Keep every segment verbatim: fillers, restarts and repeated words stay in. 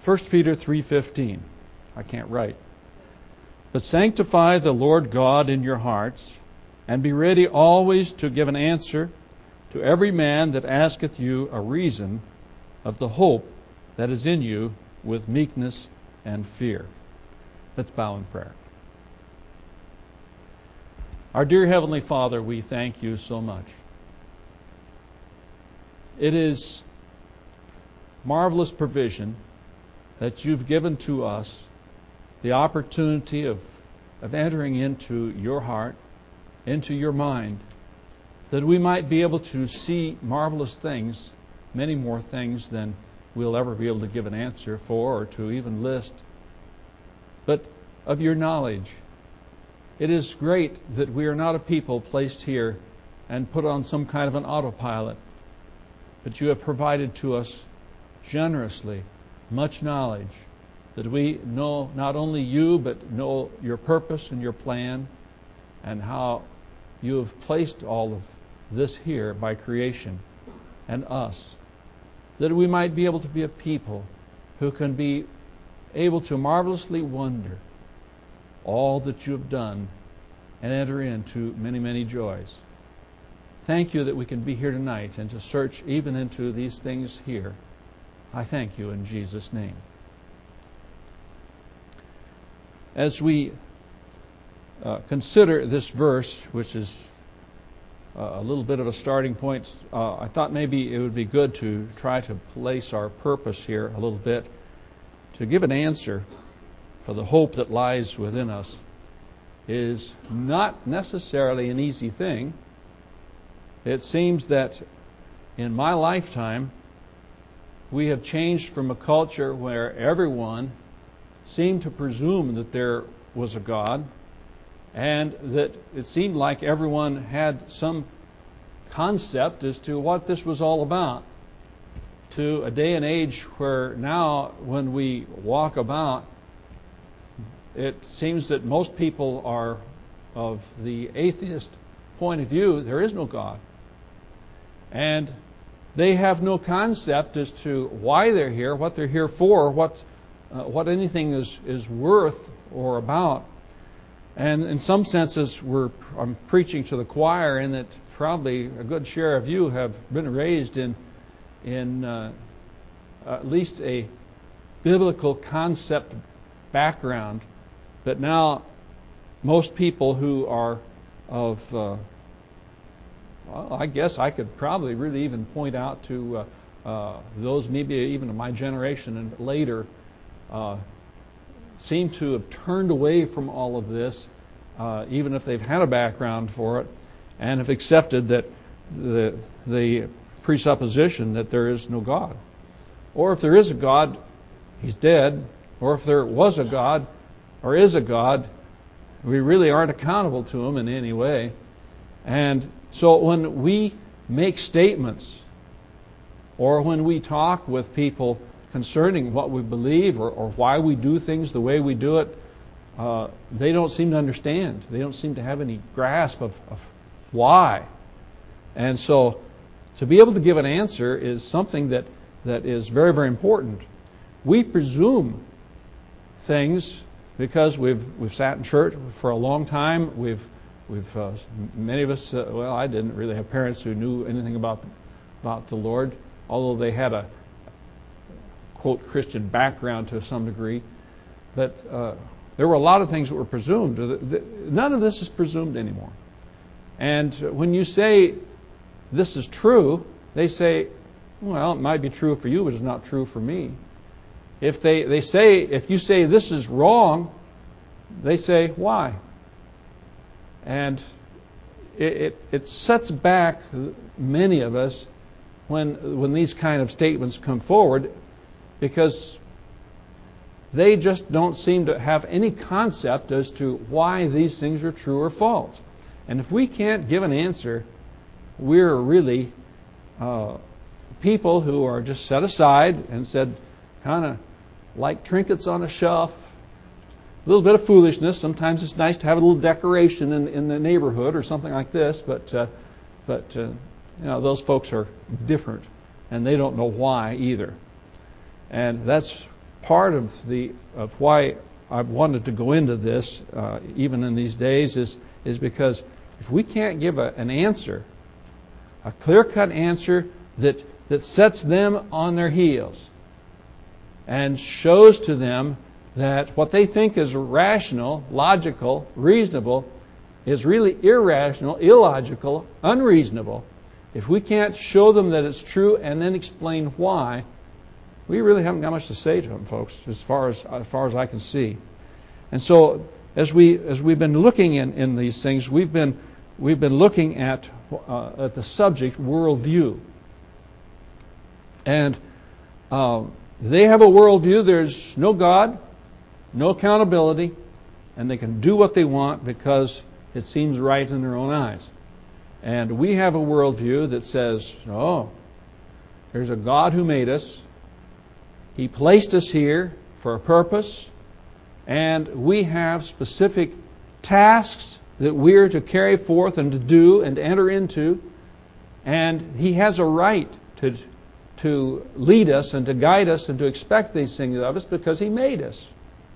First Peter three fifteen. I can't write. But sanctify the Lord God in your hearts, and be ready always to give an answer to every man that asketh you a reason of the hope that is in you with meekness and fear. Let's bow in prayer. Our dear Heavenly Father, we thank you so much. It is marvelous provision that you've given to us the opportunity of, of entering into your heart, into your mind, that we might be able to see marvelous things, many more things than we'll ever be able to give an answer for or to even list. But of your knowledge, it is great that we are not a people placed here and put on some kind of an autopilot, but you have provided to us generously much knowledge, that we know not only you, but know your purpose and your plan, and how you have placed all of this here by creation and us, that we might be able to be a people who can be able to marvelously wonder all that you have done and enter into many, many joys. Thank you that we can be here tonight and to search even into these things here. I thank you in Jesus' name. As we uh, consider this verse, which is uh, a little bit of a starting point, uh, I thought maybe it would be good to try to place our purpose here a little bit, to give an answer for the hope that lies within us is not necessarily an easy thing. It seems that in my lifetime, we have changed from a culture where everyone seemed to presume that there was a God, and that it seemed like everyone had some concept as to what this was all about, to a day and age where now when we walk about, it seems that most people are of the atheist point of view. There is no God. And they have no concept as to why they're here, what they're here for, what uh, what anything is, is worth or about. And in some senses, we're I'm preaching to the choir in that probably a good share of you have been raised in in uh, at least a biblical concept background. But now most people who are of uh, well, I guess I could probably really even point out to uh, uh, those maybe even of my generation and later uh, seem to have turned away from all of this, uh, even if they've had a background for it, and have accepted that the, the presupposition that there is no God. Or if there is a God, he's dead. Or if there was a God or is a God, we really aren't accountable to him in any way. And so when we make statements or when we talk with people concerning what we believe or, or why we do things the way we do it, uh, they don't seem to understand. They don't seem to have any grasp of, of why. And so to be able to give an answer is something that, that is very, very important. We presume things because we've we've sat in church for a long time. We've We've uh, many of us. Uh, well, I didn't really have parents who knew anything about about the Lord, although they had a quote Christian background to some degree. But uh, there were a lot of things that were presumed. None of this is presumed anymore. And when you say this is true, they say, well, it might be true for you, but it's not true for me. If they they say if you say this is wrong, they say why. And it, it, it sets back many of us when when these kind of statements come forward, because they just don't seem to have any concept as to why these things are true or false. And if we can't give an answer, we're really uh, people who are just set aside and said, kind of like trinkets on a shelf. A little bit of foolishness. Sometimes it's nice to have a little decoration in, in the neighborhood or something like this, but uh, but uh, you know, those folks are different, and they don't know why either. And that's part of the of why I've wanted to go into this, uh, even in these days, is is because if we can't give a, an answer, a clear-cut answer that that sets them on their heels and shows to them that what they think is rational, logical, reasonable is really irrational, illogical, unreasonable. If we can't show them that it's true and then explain why, we really haven't got much to say to them, folks, as far as as far as I can see. And so, as we as we've been looking in, in these things, we've been we've been looking at uh, at the subject worldview, and uh, they have a worldview. There's no God, no accountability, and they can do what they want because it seems right in their own eyes. And we have a worldview that says, oh, there's a God who made us. He placed us here for a purpose, and we have specific tasks that we're to carry forth and to do and to enter into, and He has a right to to lead us and to guide us and to expect these things of us because He made us.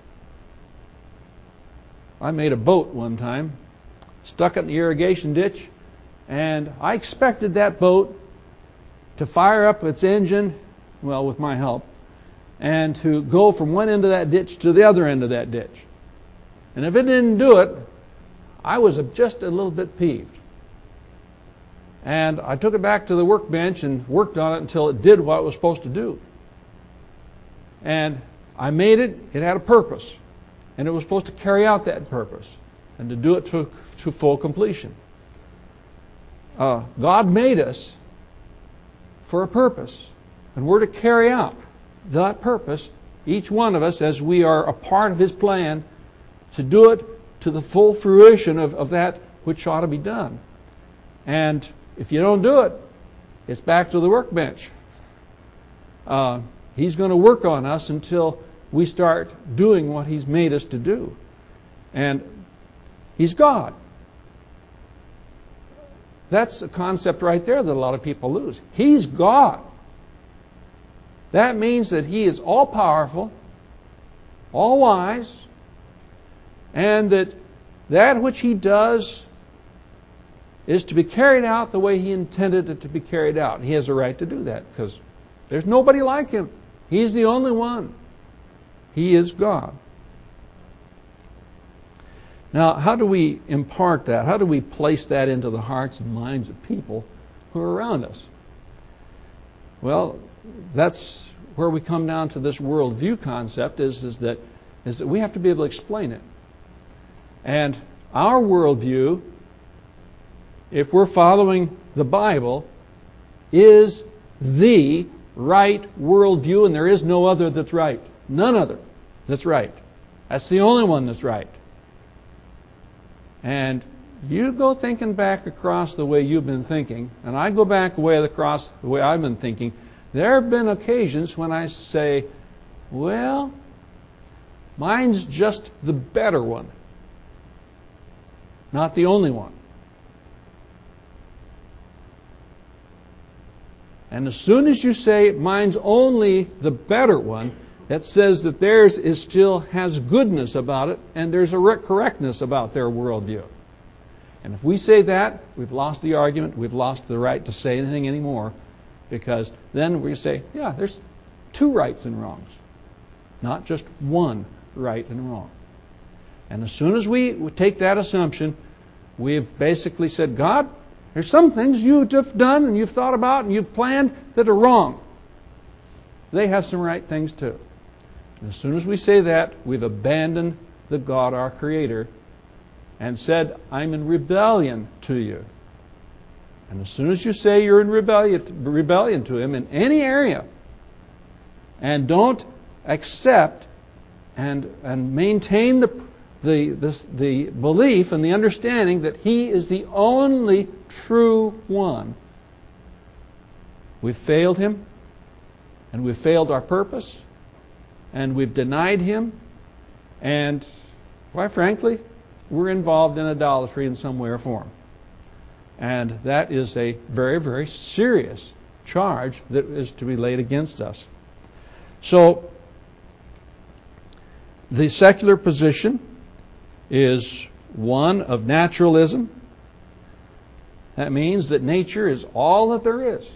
I made a boat one time, stuck it in the irrigation ditch, and I expected that boat to fire up its engine, well, with my help, and to go from one end of that ditch to the other end of that ditch. And if it didn't do it, I was just a little bit peeved. And I took it back to the workbench and worked on it until it did what it was supposed to do. And I made it, it had a purpose. And it was supposed to carry out that purpose and to do it to, to full completion. Uh, God made us for a purpose, and we're to carry out that purpose, each one of us, as we are a part of His plan, to do it to the full fruition of, of that which ought to be done. And if you don't do it, it's back to the workbench. Uh, he's going to work on us until we start doing what He's made us to do. And He's God. That's a concept right there that a lot of people lose. He's God. That means that He is all-powerful, all-wise, and that that which He does is to be carried out the way He intended it to be carried out. He has a right to do that because there's nobody like Him. He's the only one. He is God. Now, how do we impart that? How do we place that into the hearts and minds of people who are around us? Well, that's where we come down to this worldview concept is, is, that, is that we have to be able to explain it. And our worldview, if we're following the Bible, is the right worldview, and there is no other that's right. None other that's right. That's the only one that's right. And you go thinking back across the way you've been thinking, and I go back way across the way I've been thinking. There have been occasions when I say, well, mine's just the better one, not the only one. And as soon as you say mine's only the better one, that says that theirs is still has goodness about it, and there's a correctness about their worldview. And if we say that, we've lost the argument, we've lost the right to say anything anymore, because then we say, yeah, there's two rights and wrongs, not just one right and wrong. And as soon as we take that assumption, we've basically said, God, there's some things you've done and you've thought about and you've planned that are wrong. They have some right things too. And as soon as we say that, we've abandoned the God, our Creator, and said, I'm in rebellion to you. And as soon as you say you're in rebellion, rebellion to Him in any area, and don't accept and and maintain the the this, the belief and the understanding that He is the only true one, we've failed Him, and we've failed our purpose, and we've denied Him, and quite frankly, we're involved in idolatry in some way or form. And that is a very, very serious charge that is to be laid against us. So, The secular position is one of naturalism. That means that nature is all that there is.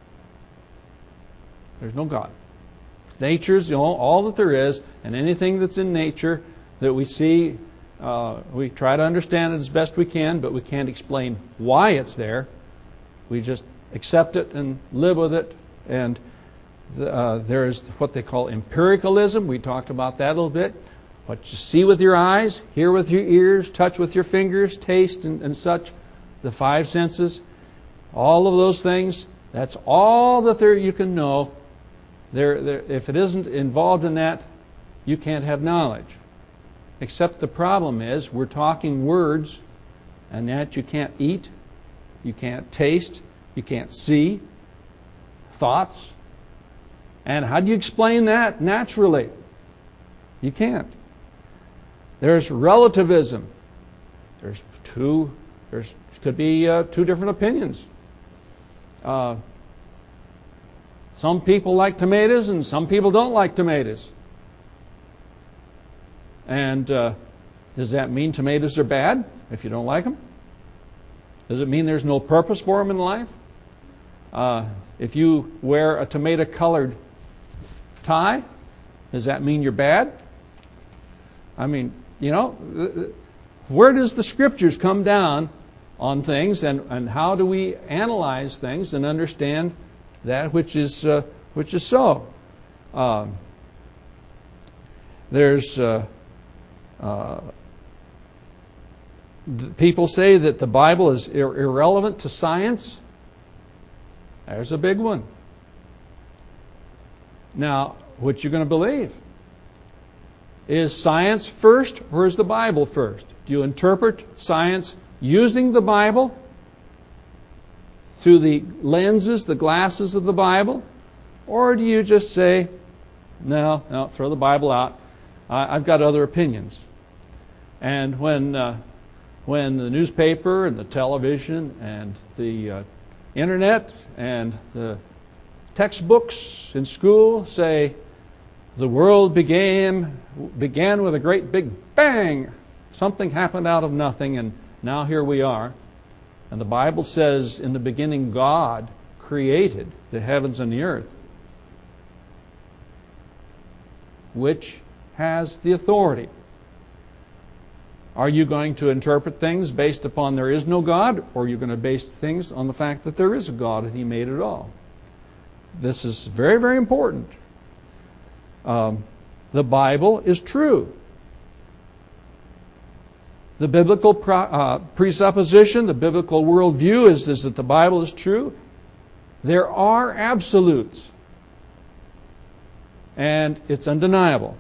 There's no God. Nature is all that there is, and anything that's in nature that we see, uh, we try to understand it as best we can, but we can't explain why it's there. We just accept it and live with it. And the, uh, there's what they call empiricalism. We talked about that a little bit. What you see with your eyes, hear with your ears, touch with your fingers, taste and, and such, the five senses, all of those things, that's all that there you can know. There, there, if it isn't involved in that, you can't have knowledge. Except the problem is we're talking words, and that you can't eat, you can't taste, you can't see, thoughts. And how do you explain that naturally? You can't. There's relativism. There's two. There's could be uh, two different opinions. Uh, some people like tomatoes, and some people don't like tomatoes. And uh, does that mean tomatoes are bad if you don't like them? Does it mean there's no purpose for them in life? Uh, if you wear a tomato-colored tie, does that mean you're bad? I mean, you know, where does the Scriptures come down on things, and, and how do we analyze things and understand that which is uh, which is so? Um, there's uh, uh, people say that the Bible is ir- irrelevant to science. There's a big one. Now, what you're going to believe? Is science first, or is the Bible first? Do you interpret science using the Bible through the lenses, the glasses of the Bible? Or do you just say, no, no, throw the Bible out. I, I've got other opinions. And when uh, when the newspaper and the television and the uh, internet and the textbooks in school say the world began began with a great big bang, something happened out of nothing, and now here we are. And the Bible says, in the beginning, God created the heavens and the earth. Which has the authority? Are you going to interpret things based upon there is no God, or are you going to base things on the fact that there is a God and He made it all? This is very, very important. Um, the Bible is true. The biblical pro, uh, presupposition, the biblical worldview is, is that the Bible is true. There are absolutes. And it's undeniable.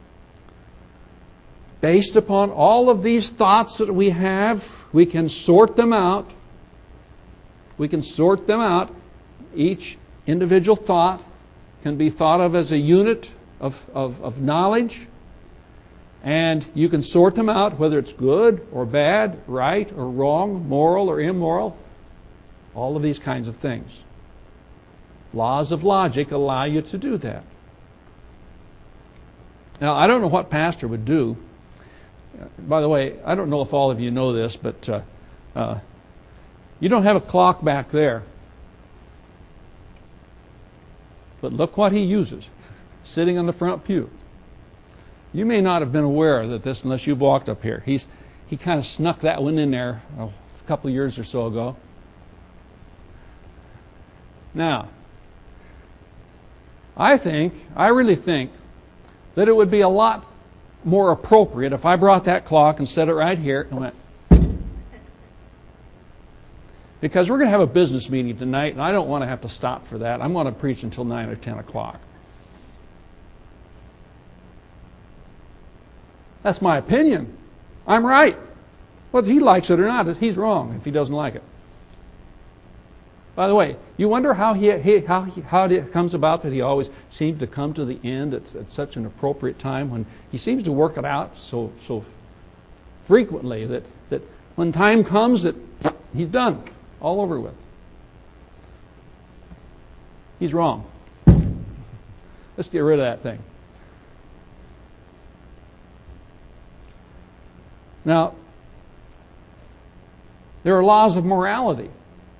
Based upon all of these thoughts that we have, we can sort them out. We can sort them out. Each individual thought can be thought of as a unit of, of, of knowledge. And you can sort them out, whether it's good or bad, right or wrong, moral or immoral. All of these kinds of things. Laws of logic allow you to do that. Now, I don't know what pastor would do. By the way, I don't know if all of you know this, but uh, uh, you don't have a clock back there. But look what he uses, sitting on the front pew. You may not have been aware that this unless you've walked up here. He's he kind of snuck that one in there oh, a couple of years or so ago. Now, I think, I really think, that it would be a lot more appropriate if I brought that clock and set it right here and went. Because we're going to have a business meeting tonight, and I don't want to have to stop for that. I'm going to preach until nine or ten o'clock. That's my opinion. I'm right. Whether he likes it or not, he's wrong if he doesn't like it. By the way, you wonder how he, he how he, how it comes about that he always seems to come to the end at, at such an appropriate time, when he seems to work it out so so frequently that, that when time comes that he's done, all over with. He's wrong. Let's get rid of that thing. Now, there are laws of morality.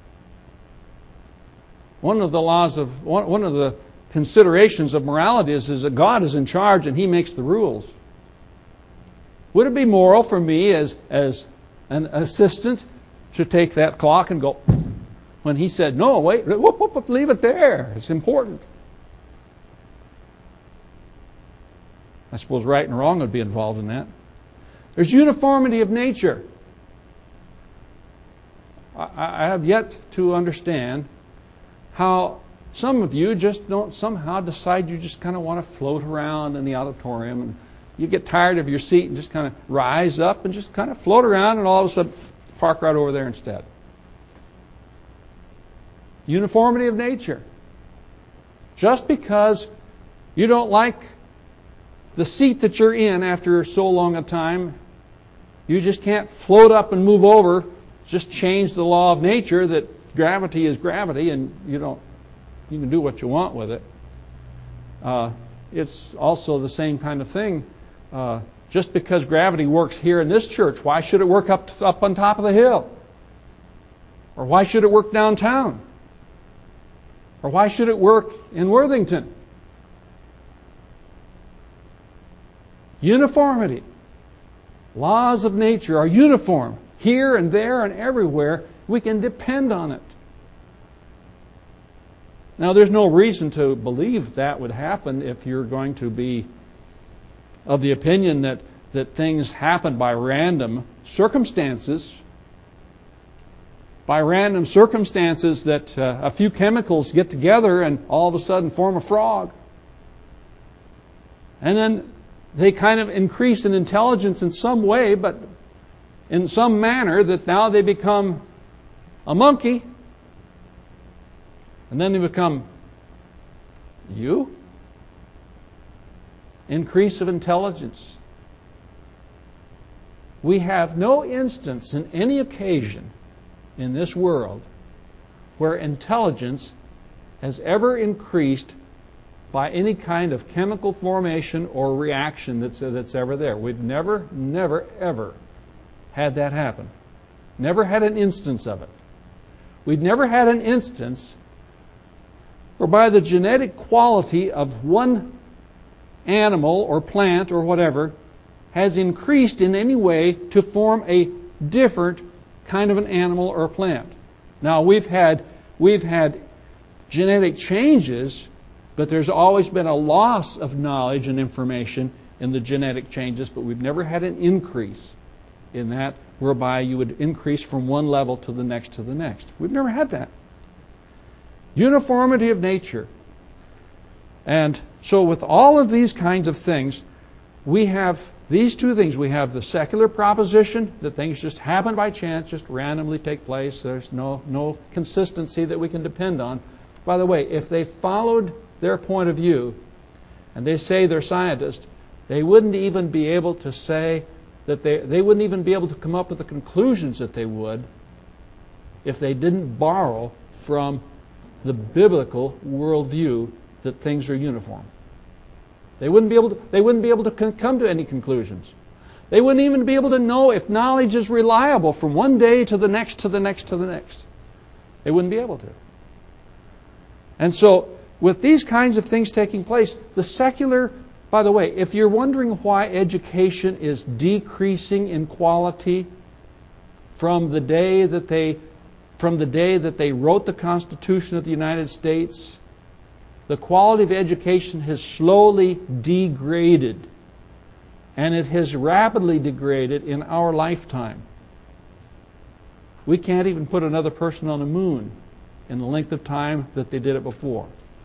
One of the laws of one, one of the considerations of morality is, is that God is in charge and He makes the rules. Would it be moral for me as as an assistant to take that clock and go, when He said, no, wait, whoop, whoop, whoop, leave it there. It's important. I suppose right and wrong would be involved in that. There's uniformity of nature. I, I have yet to understand how some of you just don't somehow decide you just kind of want to float around in the auditorium, and you get tired of your seat and just kind of rise up and just kind of float around, and all of a sudden park right over there instead. Uniformity of nature. Just because you don't like the seat that you're in after so long a time, you just can't float up and move over, just change the law of nature that gravity is gravity and you don't, you can do what you want with it. Uh, it's also the same kind of thing. Uh, just because gravity works here in this church, why should it work up, up on top of the hill? Or why should it work downtown? Or why should it work in Worthington? Uniformity. Laws of nature are uniform. Here and there and everywhere, we can depend on it. Now, there's no reason to believe that would happen if you're going to be of the opinion that, that things happen by random circumstances. By random circumstances that uh, a few chemicals get together and all of a sudden form a frog. And then they kind of increase in intelligence in some way, but in some manner that now they become a monkey. And then they become you. Increase of intelligence. We have no instance in any occasion in this world where intelligence has ever increased by any kind of chemical formation or reaction that's, that's ever there. We've never, never, ever had that happen. Never had an instance of it. We've never had an instance whereby the genetic quality of one animal or plant or whatever has increased in any way to form a different kind of an animal or plant. Now, we've had we've had genetic changes, but there's always been a loss of knowledge and information in the genetic changes, but we've never had an increase in that whereby you would increase from one level to the next to the next. We've never had that. Uniformity of nature. And so with all of these kinds of things, we have these two things. We have the secular proposition that things just happen by chance, just randomly take place. There's no, no consistency that we can depend on. By the way, if they followed their point of view, and they say they're scientists, they wouldn't even be able to say that they, they wouldn't even be able to come up with the conclusions that they would if they didn't borrow from the biblical worldview that things are uniform. They wouldn't be able to, they wouldn't be able to come to any conclusions. They wouldn't even be able to know if knowledge is reliable from one day to the next, to the next, to the next. They wouldn't be able to. And so, with these kinds of things taking place, the secular, by the way, if you're wondering why education is decreasing in quality from the day that they, from the day that they wrote the Constitution of the United States, the quality of education has slowly degraded, and it has rapidly degraded in our lifetime. We can't even put another person on the moon in the length of time that they did it before.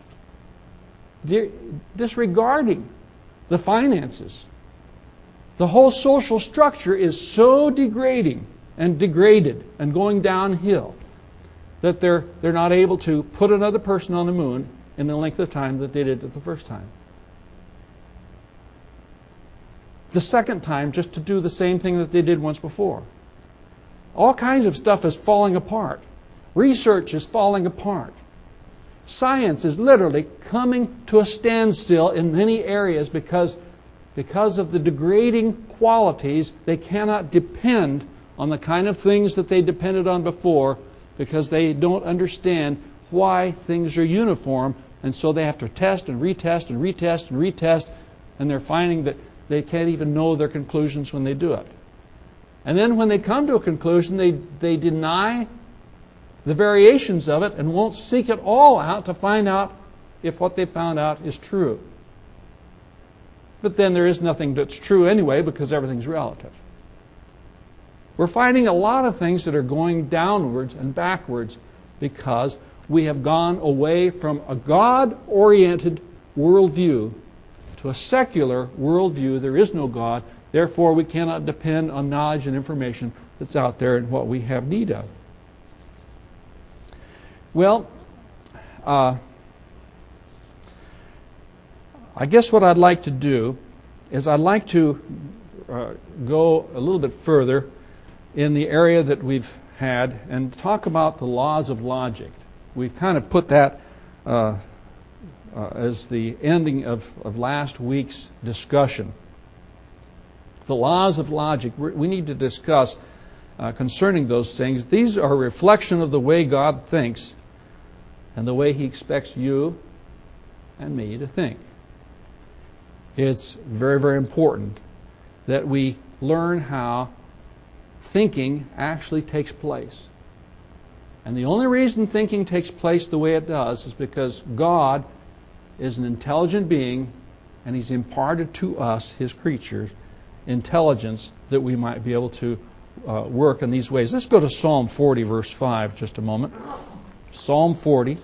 Disregarding the finances. The whole social structure is so degrading and degraded and going downhill that they're, they're not able to put another person on the moon in the length of time that they did it the first time. The second time, just to do the same thing that they did once before. All kinds of stuff is falling apart. Research is falling apart. Science is literally coming to a standstill in many areas because because of the degrading qualities, they cannot depend on the kind of things that they depended on before, because they don't understand why things are uniform, and so they have to test and retest and retest and retest, and they're finding that they can't even know their conclusions when they do it. And then when they come to a conclusion, they, they deny the variations of it and won't seek it all out to find out if what they found out is true. But then there is nothing that's true anyway, because everything's relative. We're finding a lot of things that are going downwards and backwards because we have gone away from a God-oriented worldview to a secular worldview. There is no God. Therefore, we cannot depend on knowledge and information that's out there and what we have need of. Well, uh, I guess what I'd like to do is I'd like to uh, go a little bit further in the area that we've had and talk about the laws of logic. We've kind of put that uh, uh, as the ending of, of last week's discussion. The laws of logic, we need to discuss uh, concerning those things. These are a reflection of the way God thinks and the way He expects you and me to think. It's very, very important that we learn how thinking actually takes place. And the only reason thinking takes place the way it does is because God is an intelligent being, and He's imparted to us, His creatures, intelligence that we might be able to uh, work in these ways. Let's go to Psalm forty, verse five, just a moment. Psalm forty.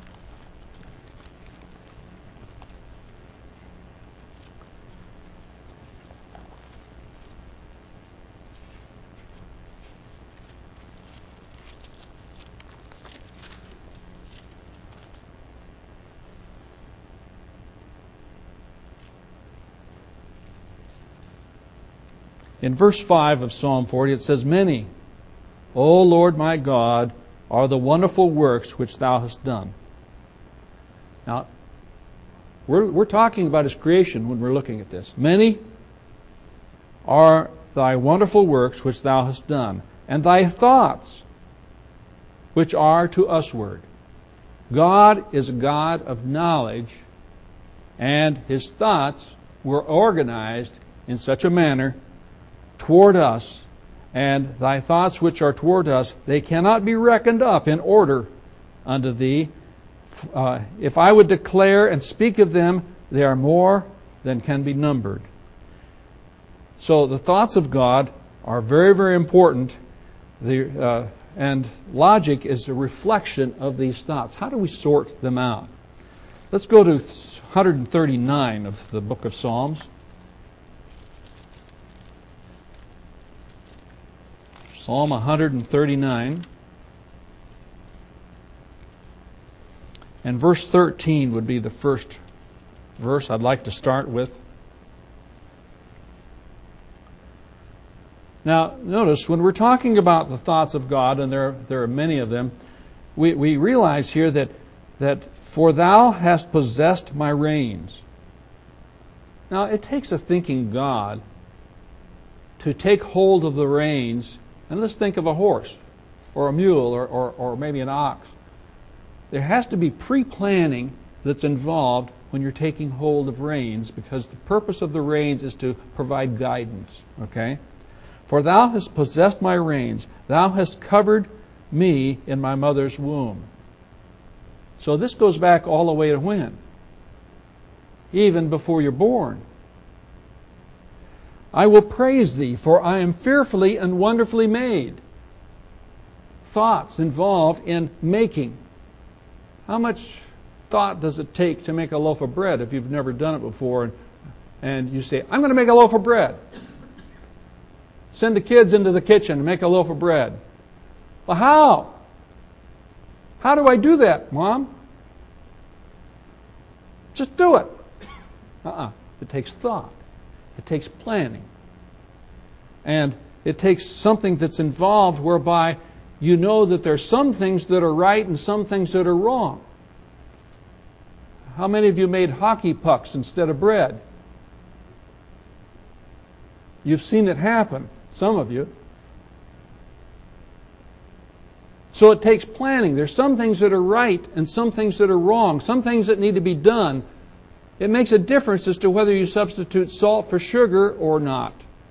In verse five of Psalm forty, it says, "Many, O Lord my God, are the wonderful works which Thou hast done." Now, we're, we're talking about His creation when we're looking at this. Many are Thy wonderful works which Thou hast done, and Thy thoughts which are to usward. God is a God of knowledge, and His thoughts were organized in such a manner toward us, and Thy thoughts which are toward us, they cannot be reckoned up in order unto Thee. Uh, if I would declare and speak of them, they are more than can be numbered. So the thoughts of God are very, very important. The, uh, and logic is a reflection of these thoughts. How do we sort them out? Let's go to one thirty-nine of the book of Psalms. Psalm one thirty-nine. And verse thirteen would be the first verse I'd like to start with. Now, notice, when we're talking about the thoughts of God, and there, there are many of them, we, we realize here that, that, "For Thou hast possessed my reins." Now, it takes a thinking God to take hold of the reins. And let's think of a horse, or a mule, or, or, or maybe an ox. There has to be pre-planning that's involved when you're taking hold of reins, because the purpose of the reins is to provide guidance. Okay? "For Thou hast possessed my reins, Thou hast covered me in my mother's womb." So this goes back all the way to when? Even before you're born. "I will praise Thee, for I am fearfully and wonderfully made." Thoughts involved in making. How much thought does it take to make a loaf of bread if you've never done it before, and, and you say, "I'm going to make a loaf of bread"? Send the kids into the kitchen and make a loaf of bread. Well, how? How do I do that, Mom? Just do it. Uh-uh. It takes thought. It takes planning. And it takes something that's involved whereby you know that there's some things that are right and some things that are wrong. How many of you made hockey pucks instead of bread? You've seen it happen, some of you. So it takes planning. There's some things that are right and some things that are wrong, some things that need to be done. It makes a difference as to whether you substitute salt for sugar or not.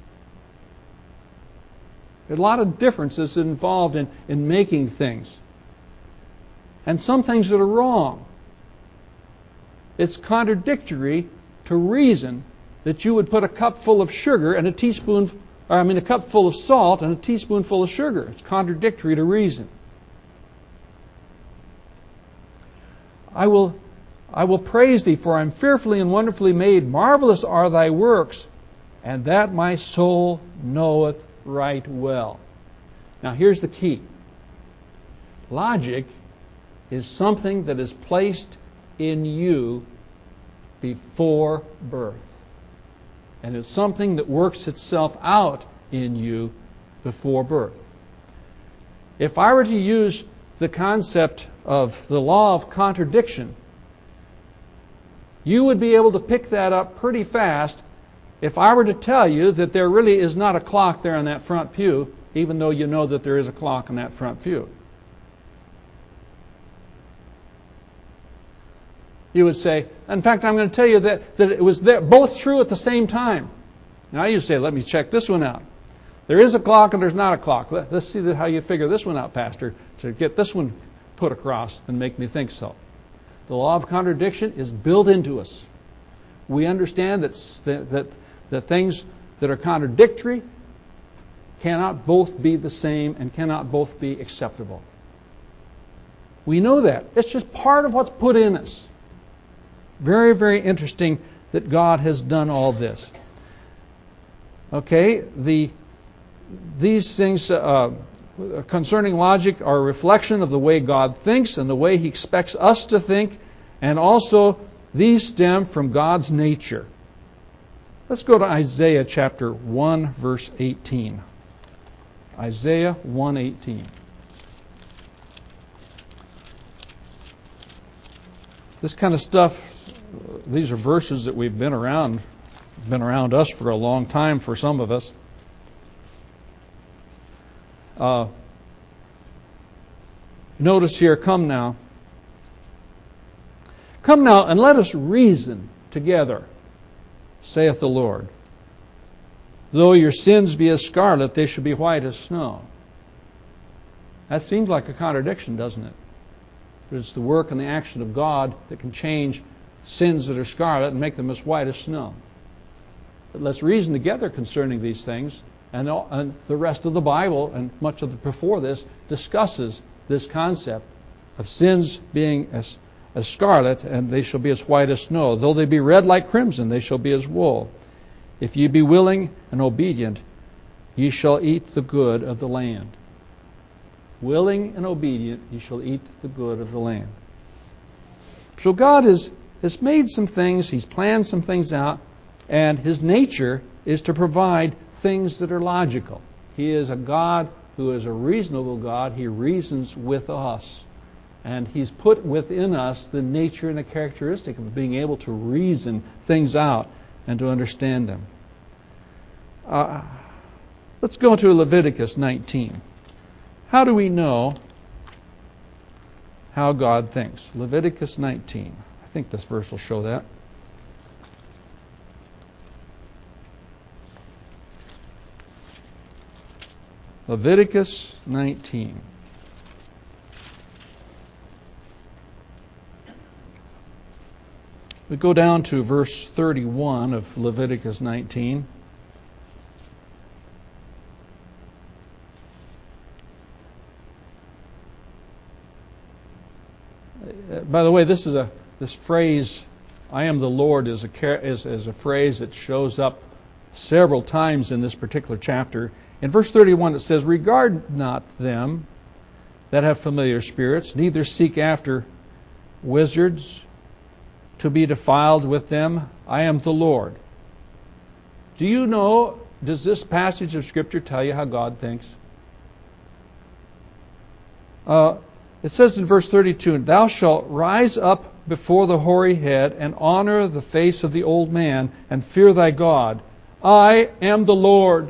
There's a lot of differences involved in, in making things. And some things that are wrong. It's contradictory to reason that you would put a cup full of sugar and a teaspoon, or I mean a cup full of salt and a teaspoonful of sugar. It's contradictory to reason. I will, I will praise thee, for I am fearfully and wonderfully made. Marvelous are thy works, and that my soul knoweth right well. Now here's the key. Logic is something that is placed in you before birth. And it's something that works itself out in you before birth. If I were to use the concept of the law of contradiction, you would be able to pick that up pretty fast if I were to tell you that there really is not a clock there in that front pew, even though you know that there is a clock in that front pew. You would say, in fact, I'm going to tell you that, that it was there, both true at the same time. Now you say, let me check this one out. There is a clock and there's not a clock. Let, let's see how you figure this one out, Pastor, to get this one put across and make me think so. The law of contradiction is built into us. We understand that, that, that, that things that are contradictory cannot both be the same and cannot both be acceptable. We know that. It's just part of what's put in us. Very, very interesting that God has done all this. Okay, the these things uh, concerning logic are a reflection of the way God thinks and the way He expects us to think, and also these stem from God's nature. Let's go to Isaiah chapter one, verse eighteen. Isaiah one eighteen. This kind of stuff, these are verses that we've been around, been around us for a long time for some of us. Uh, notice here, come now. Come now and let us reason together, saith the Lord. Though your sins be as scarlet, they shall be white as snow. That seems like a contradiction, doesn't it? But it's the work and the action of God that can change sins that are scarlet and make them as white as snow. But let's reason together concerning these things. And, all, and the rest of the Bible, and much of it before this, discusses this concept of sins being as, as scarlet, and they shall be as white as snow. Though they be red like crimson, they shall be as wool. If ye be willing and obedient, ye shall eat the good of the land. Willing and obedient, ye shall eat the good of the land. So God has, has made some things, He's planned some things out, and His nature is to provide things that are logical. He is a God who is a reasonable God. He reasons with us. And He's put within us the nature and the characteristic of being able to reason things out and to understand them. Uh, let's go to Leviticus nineteen. How do we know how God thinks? Leviticus nineteen. I think this verse will show that. Leviticus nineteen. We go down to verse thirty-one of Leviticus nineteen. By the way, this is a this phrase, "I am the Lord," is a is, is a phrase that shows up several times in this particular chapter. In verse thirty-one, it says, "Regard not them that have familiar spirits, neither seek after wizards to be defiled with them. I am the Lord." Do you know, does this passage of Scripture tell you how God thinks? Uh, it says in verse thirty-two, "Thou shalt rise up before the hoary head and honor the face of the old man and fear thy God. I am the Lord.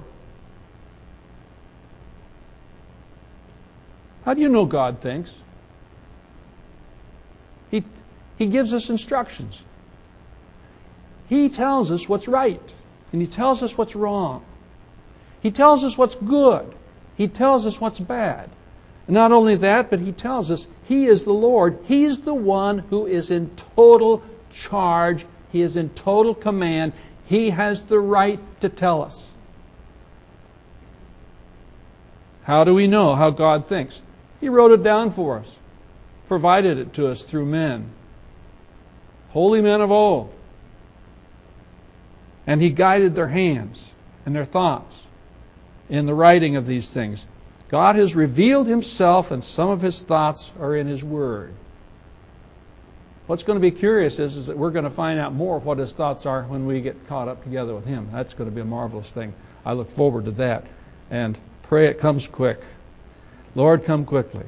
How do you know God thinks? He, he gives us instructions. He tells us what's right, and He tells us what's wrong. He tells us what's good. He tells us what's bad. Not only that, but He tells us He is the Lord. He's the one who is in total charge. He is in total command. He has the right to tell us. How do we know how God thinks? He wrote it down for us, provided it to us through men, holy men of old. And He guided their hands and their thoughts in the writing of these things. God has revealed Himself, and some of His thoughts are in His Word. What's going to be curious is, is that we're going to find out more of what His thoughts are when we get caught up together with Him. That's going to be a marvelous thing. I look forward to that. And pray it comes quick. Lord, come quickly.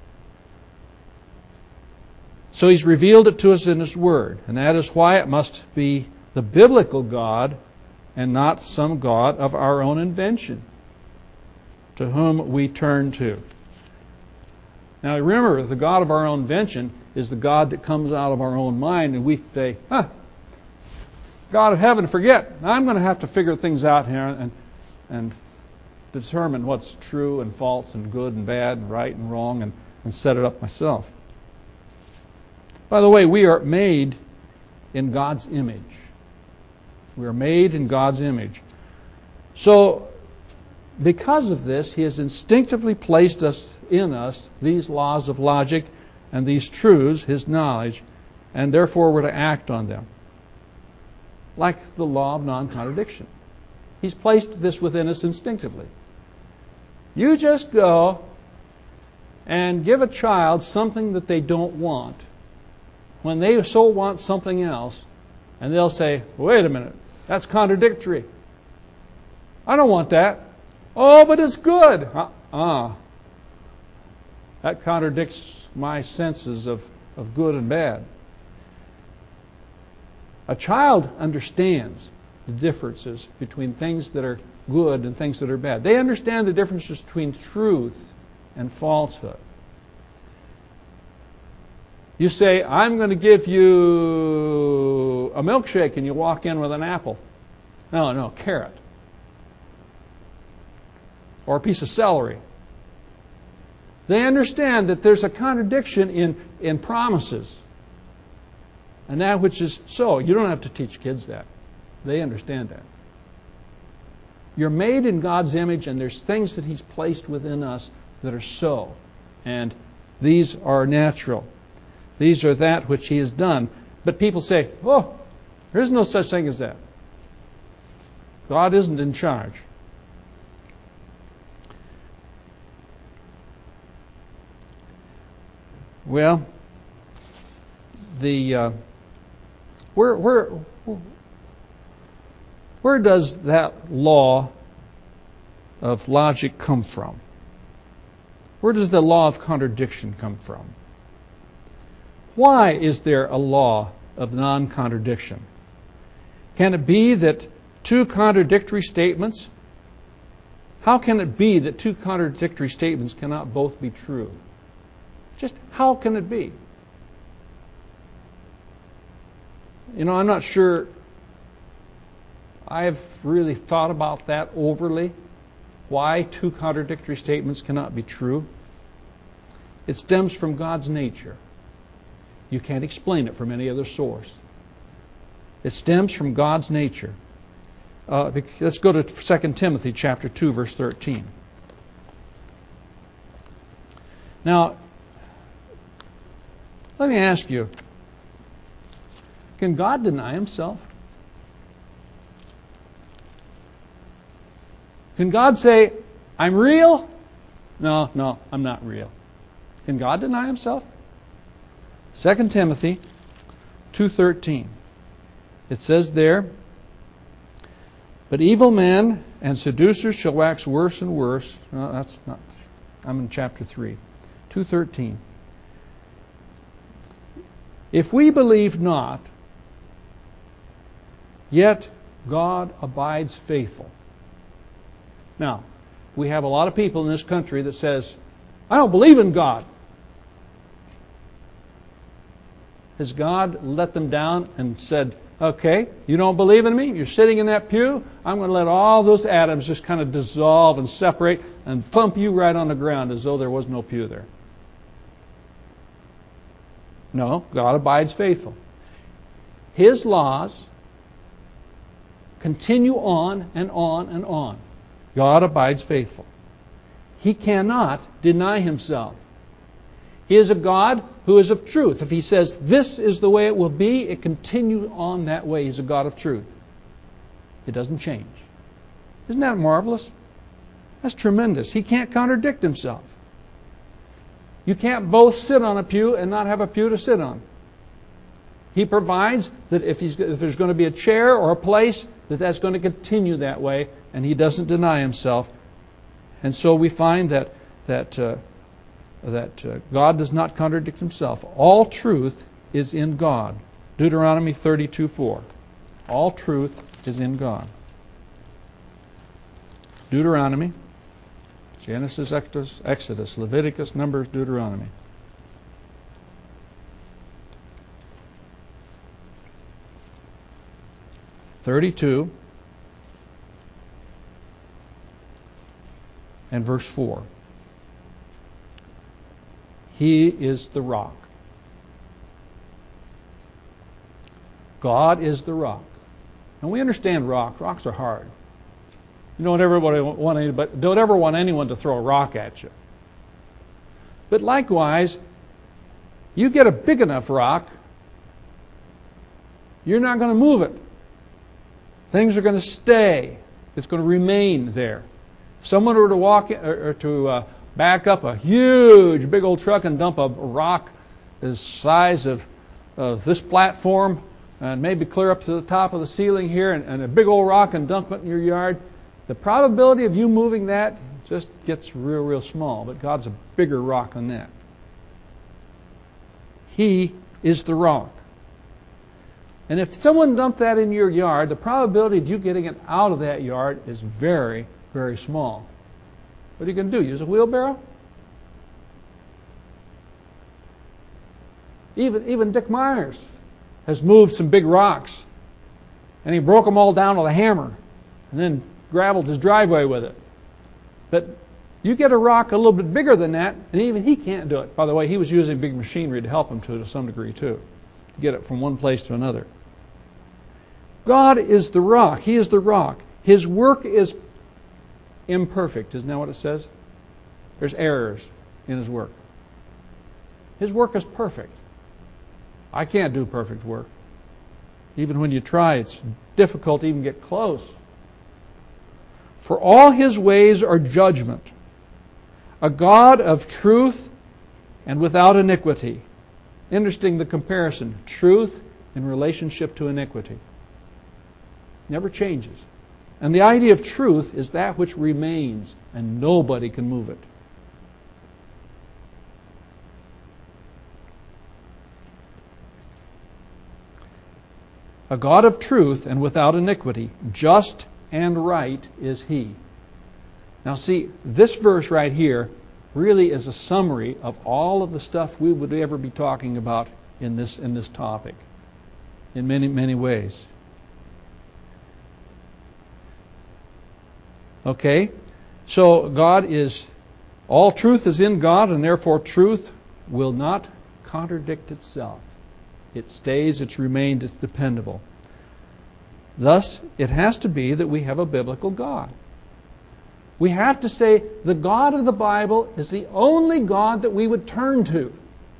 So He's revealed it to us in His Word, and that is why it must be the biblical God and not some God of our own invention to whom we turn to. Now remember, the God of our own invention is the God that comes out of our own mind, and we say, huh, God of heaven, forget. I'm going to have to figure things out here and and determine what's true and false and good and bad and right and wrong and, and set it up myself. By the way, we are made in God's image. We are made in God's image. So, because of this, He has instinctively placed us in us these laws of logic and these truths, His knowledge, and therefore we're to act on them. Like the law of non-contradiction. He's placed this within us instinctively. You just go and give a child something that they don't want when they so want something else, and they'll say, wait a minute, that's contradictory. I don't want that. Oh, but it's good. Uh-uh. That contradicts my senses of, of good and bad. A child understands the differences between things that are good and things that are bad. They understand the differences between truth and falsehood. You say, I'm going to give you a milkshake, and you walk in with an apple. No, no, carrot. Or a piece of celery. They understand that there's a contradiction in, in promises. And that which is so. You don't have to teach kids that. They understand that. You're made in God's image, and there's things that He's placed within us that are so. And these are natural. These are that which He has done. But people say, oh, there's no such thing as that. God isn't in charge. Well, the uh, where where where does that law of logic come from? Where does the law of contradiction come from? Why is there a law of non-contradiction? Can it be that two contradictory statements? How can it be that two contradictory statements cannot both be true? Just how can it be? You know, I'm not sure I've really thought about that overly. Why two contradictory statements cannot be true? It stems from God's nature. You can't explain it from any other source. It stems from God's nature. Uh, let's go to Second Timothy chapter two, verse thirteen. Now, let me ask you, can God deny Himself? Can God say, I'm real? No, no, I'm not real. Can God deny Himself? Second Timothy two thirteen. It says there, but evil men and seducers shall wax worse and worse. No, that's not. I'm in chapter three. two thirteen. If we believe not, yet God abides faithful. Now, we have a lot of people in this country that says, I don't believe in God. Has God let them down and said, okay, you don't believe in me? You're sitting in that pew? I'm going to let all those atoms just kind of dissolve and separate and thump you right on the ground as though there was no pew there. No, God abides faithful. His laws continue on and on and on. God abides faithful. He cannot deny himself. He is a God who is of truth. If he says this is the way it will be, it continues on that way. He's a God of truth. It doesn't change. Isn't that marvelous? That's tremendous. He can't contradict himself. You can't both sit on a pew and not have a pew to sit on. He provides that if, he's, if there's going to be a chair or a place, that that's going to continue that way, and he doesn't deny himself. And so we find that that uh, that uh, God does not contradict himself. All truth is in God. Deuteronomy thirty-two four. All truth is in God. Deuteronomy, Genesis, Exodus, Exodus, Leviticus, Numbers, Deuteronomy. thirty-two and verse four. He is the rock. God is the rock. And we understand rock. Rocks are hard. You don't ever want anybody, don't ever want anyone to throw a rock at you. But likewise, you get a big enough rock, you're not going to move it. Things are going to stay. It's going to remain there. If someone were to walk in, or, or to uh, back up a huge, big old truck and dump a rock the size of, of this platform and maybe clear up to the top of the ceiling here and, and a big old rock and dump it in your yard, the probability of you moving that just gets real, real small. But God's a bigger rock than that. He is the rock. And if someone dumped that in your yard, the probability of you getting it out of that yard is very, very small. What are you going to do? Use a wheelbarrow? Even, even Dick Myers has moved some big rocks. And he broke them all down with a hammer. And then gravelled his driveway with it. But you get a rock a little bit bigger than that, and even he can't do it. By the way, he was using big machinery to help him to, to some degree too. To get it from one place to another. God is the rock. He is the rock. His work is imperfect. Isn't that what it says? There's errors in his work. His work is perfect. I can't do perfect work. Even when you try, it's difficult to even get close. For all his ways are judgment, a God of truth and without iniquity. Interesting, the comparison. Truth in relationship to iniquity. Never changes. And the idea of truth is that which remains, and nobody can move it. A God of truth and without iniquity, just and right is he. Now see, this verse right here really is a summary of all of the stuff we would ever be talking about in this in this topic, in many, many ways. Okay, so God is, all truth is in God, and therefore truth will not contradict itself. It stays, it's remained, it's dependable. Thus, it has to be that we have a biblical God. We have to say the God of the Bible is the only God that we would turn to.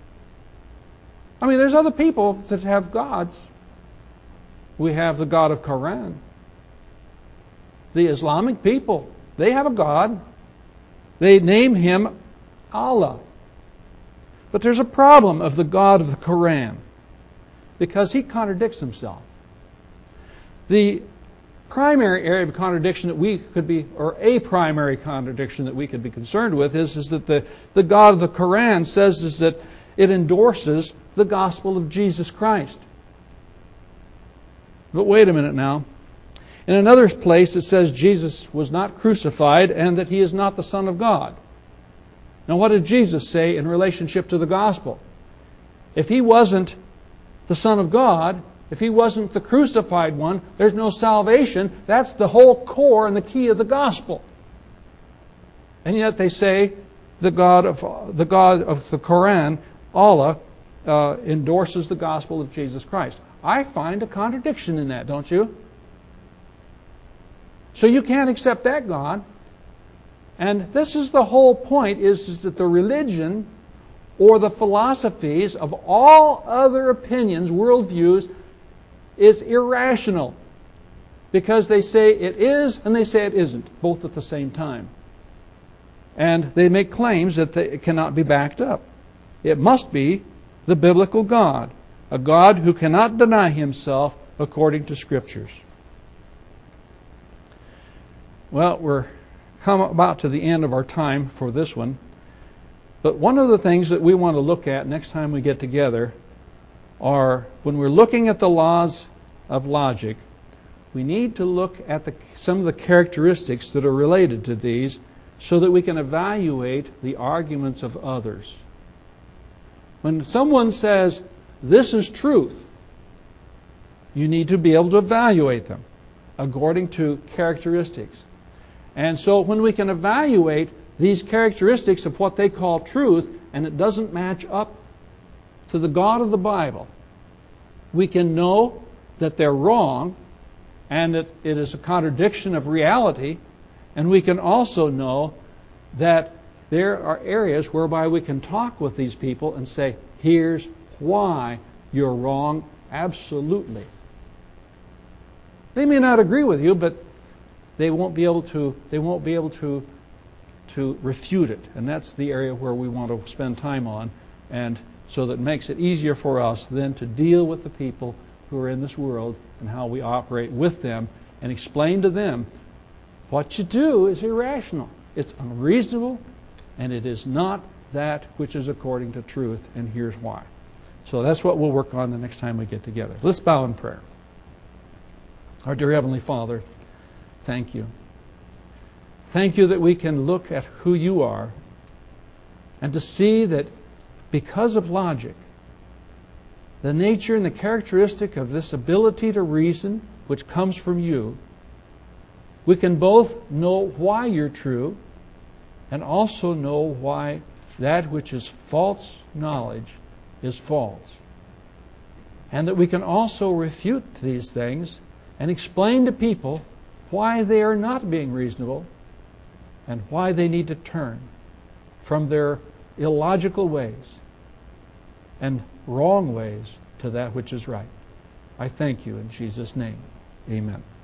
I mean, there's other people that have gods. We have the God of Quran. The Islamic people, they have a God. They name him Allah. But there's a problem of the God of the Quran because he contradicts himself. The primary area of contradiction that we could be, or a primary contradiction that we could be concerned with is, is that the, the God of the Quran says is that it endorses the gospel of Jesus Christ. But wait a minute now. In another place it says Jesus was not crucified and that he is not the Son of God. Now what did Jesus say in relationship to the gospel? If he wasn't the Son of God, if he wasn't the crucified one, there's no salvation. That's the whole core and the key of the gospel. And yet they say the God of the God of the Quran, Allah, uh, endorses the gospel of Jesus Christ. I find a contradiction in that, don't you? So you can't accept that God. And this is the whole point, is, is that the religion or the philosophies of all other opinions, worldviews, is irrational. Because they say it is and they say it isn't, both at the same time. And they make claims that they cannot be backed up. It must be the biblical God, a God who cannot deny himself according to Scriptures. Well, we're come about to the end of our time for this one. But one of the things that we want to look at next time we get together are, when we're looking at the laws of logic, we need to look at the, some of the characteristics that are related to these so that we can evaluate the arguments of others. When someone says, this is truth, you need to be able to evaluate them according to characteristics. And so when we can evaluate these characteristics of what they call truth, and it doesn't match up to the God of the Bible, we can know that they're wrong and that it is a contradiction of reality, and we can also know that there are areas whereby we can talk with these people and say, here's why you're wrong, absolutely. They may not agree with you, but they won't be able to they won't be able to to refute it. And that's the area where we want to spend time on, and so that it makes it easier for us then to deal with the people who are in this world and how we operate with them and explain to them what you do is irrational. It's unreasonable, and it is not that which is according to truth, and here's why. So that's what we'll work on the next time we get together. Let's bow in prayer. Our dear Heavenly Father, thank you. Thank you that we can look at who you are and to see that because of logic, the nature and the characteristic of this ability to reason, which comes from you, we can both know why you're true and also know why that which is false knowledge is false. And that we can also refute these things and explain to people why they are not being reasonable and why they need to turn from their illogical ways and wrong ways to that which is right. I thank you in Jesus' name. Amen.